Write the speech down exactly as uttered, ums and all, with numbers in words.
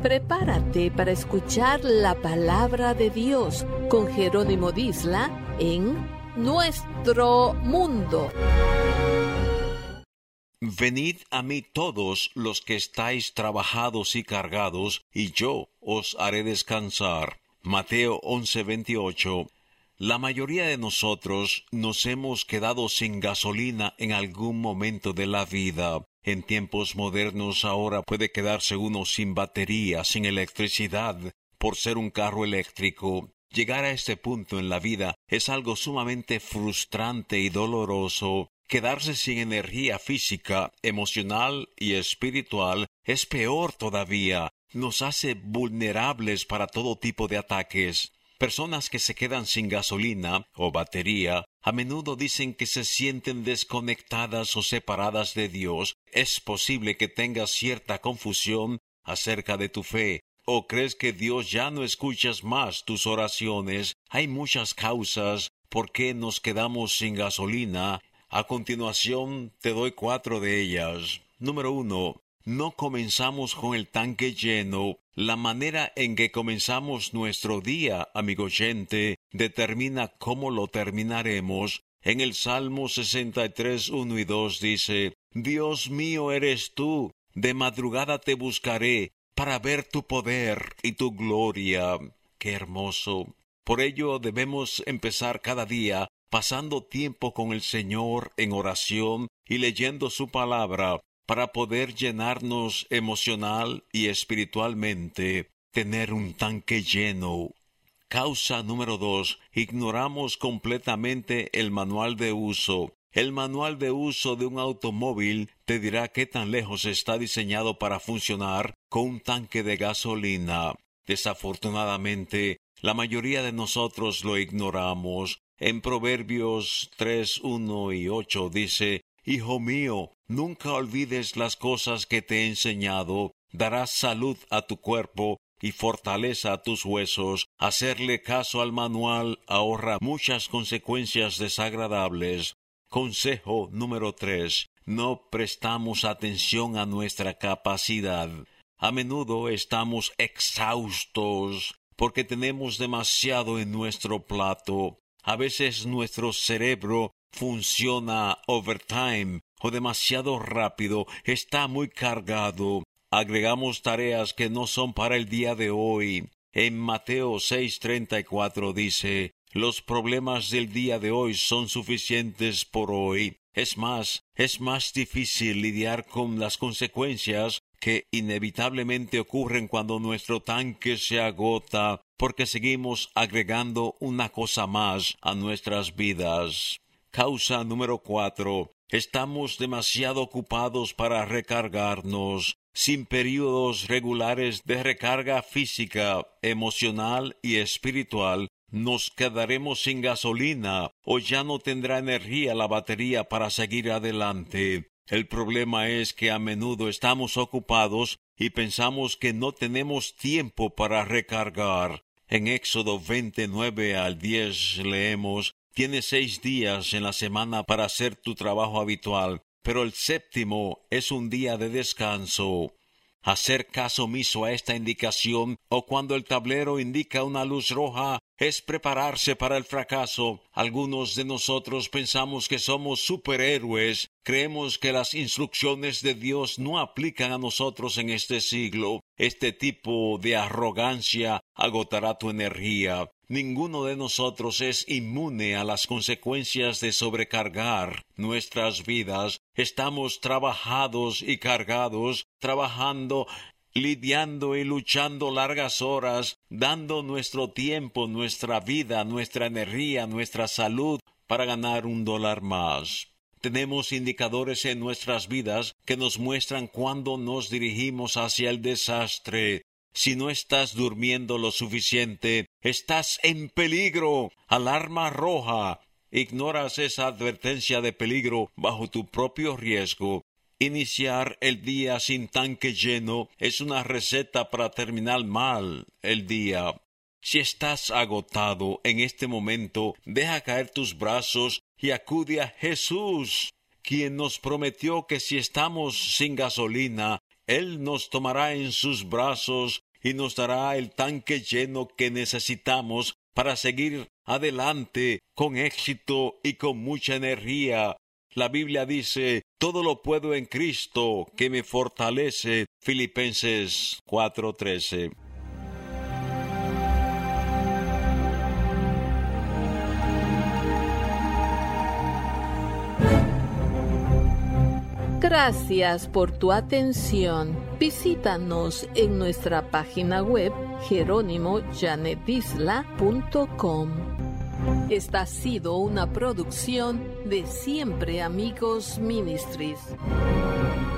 Prepárate para escuchar la palabra de Dios con Jerónimo Disla en Nuestro Mundo. Venid a mí todos los que estáis trabajados y cargados, y yo os haré descansar. Mateo once veintiocho. La mayoría de nosotros nos hemos quedado sin gasolina en algún momento de la vida. En tiempos modernos ahora puede quedarse uno sin batería, sin electricidad, por ser un carro eléctrico. Llegar a este punto en la vida es algo sumamente frustrante y doloroso. Quedarse sin energía física, emocional y espiritual es peor todavía. Nos hace vulnerables para todo tipo de ataques. Personas que se quedan sin gasolina o batería a menudo dicen que se sienten desconectadas o separadas de Dios. Es posible que tengas cierta confusión acerca de tu fe, o crees que Dios ya no escuchas más tus oraciones. Hay muchas causas por qué nos quedamos sin gasolina. A continuación te doy cuatro de ellas. Número uno. No comenzamos con el tanque lleno. La manera en que comenzamos nuestro día, amigo oyente, determina cómo lo terminaremos. En el Salmo sesenta y tres, uno y dos dice: Dios mío eres tú, de madrugada te buscaré, para ver tu poder y tu gloria. ¡Qué hermoso! Por ello debemos empezar cada día pasando tiempo con el Señor en oración y leyendo su palabra, para poder llenarnos emocional y espiritualmente, tener un tanque lleno. Causa número dos. Ignoramos completamente el manual de uso. El manual de uso de un automóvil te dirá qué tan lejos está diseñado para funcionar con un tanque de gasolina. Desafortunadamente, la mayoría de nosotros lo ignoramos. En Proverbios tres, uno y ocho dice: Hijo mío, nunca olvides las cosas que te he enseñado. Darás salud a tu cuerpo y fortaleza a tus huesos. Hacerle caso al manual ahorra muchas consecuencias desagradables. Consejo número tres. No prestamos atención a nuestra capacidad. A menudo estamos exhaustos porque tenemos demasiado en nuestro plato. A veces nuestro cerebro funciona overtime o demasiado rápido, está muy cargado. Agregamos tareas que no son para el día de hoy. En Mateo seis treinta y cuatro dice: los problemas del día de hoy son suficientes por hoy. Es más, es más difícil lidiar con las consecuencias que inevitablemente ocurren cuando nuestro tanque se agota, porque seguimos agregando una cosa más a nuestras vidas. Causa número cuatro. Estamos demasiado ocupados para recargarnos. Sin períodos regulares de recarga física, emocional y espiritual, nos quedaremos sin gasolina o ya no tendrá energía la batería para seguir adelante. El problema es que a menudo estamos ocupados y pensamos que no tenemos tiempo para recargar. En Éxodo veintinueve al diez leemos: Tienes seis días en la semana para hacer tu trabajo habitual, pero el séptimo es un día de descanso. Hacer caso omiso a esta indicación, o cuando el tablero indica una luz roja, es prepararse para el fracaso. Algunos de nosotros pensamos que somos superhéroes. Creemos que las instrucciones de Dios no aplican a nosotros en este siglo. Este tipo de arrogancia agotará tu energía. Ninguno de nosotros es inmune a las consecuencias de sobrecargar nuestras vidas. Estamos trabajados y cargados, trabajando, lidiando y luchando largas horas, dando nuestro tiempo, nuestra vida, nuestra energía, nuestra salud para ganar un dólar más. Tenemos indicadores en nuestras vidas que nos muestran cuándo nos dirigimos hacia el desastre. Si no estás durmiendo lo suficiente, estás en peligro. Alarma roja. Ignoras esa advertencia de peligro bajo tu propio riesgo. Iniciar el día sin tanque lleno es una receta para terminar mal el día. Si estás agotado en este momento, deja caer tus brazos y acude a Jesús, quien nos prometió que si estamos sin gasolina, Él nos tomará en sus brazos y nos dará el tanque lleno que necesitamos para seguir adelante con éxito y con mucha energía. La Biblia dice, todo lo puedo en Cristo que me fortalece. Filipenses cuatro trece. Gracias por tu atención. Visítanos en nuestra página web jerónimo yanedisla punto com. Esta ha sido una producción de Siempre Amigos Ministries.